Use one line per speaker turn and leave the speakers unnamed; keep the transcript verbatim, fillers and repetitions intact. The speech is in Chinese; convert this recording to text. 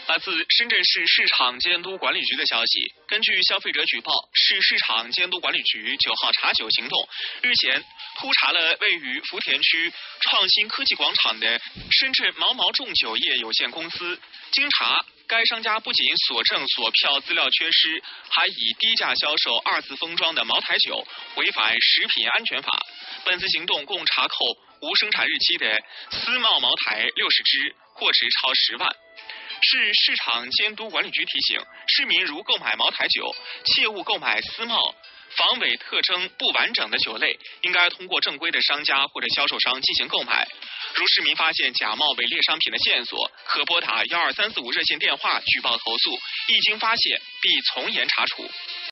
来自深圳市市场监督管理局的消息，根据消费者举报，市市场监督管理局九号查酒行动日前突查了位于福田区创新科技广场的深圳毛毛重酒业有限公司。经查，该商家不仅所证所票资料缺失，还以低价销售二次封装的茅台酒，违反食品安全法。本次行动共查扣无生产日期的思茂茅台六十支，货值超十万。市市场监督管理局提醒市民，如购买茅台酒，切勿购买思茂防伪特征不完整的酒类，应该通过正规的商家或者销售商进行购买。如市民发现假冒伪劣商品的线索，可拨打幺二三四五热线电话举报投诉，一经发现必从严查处。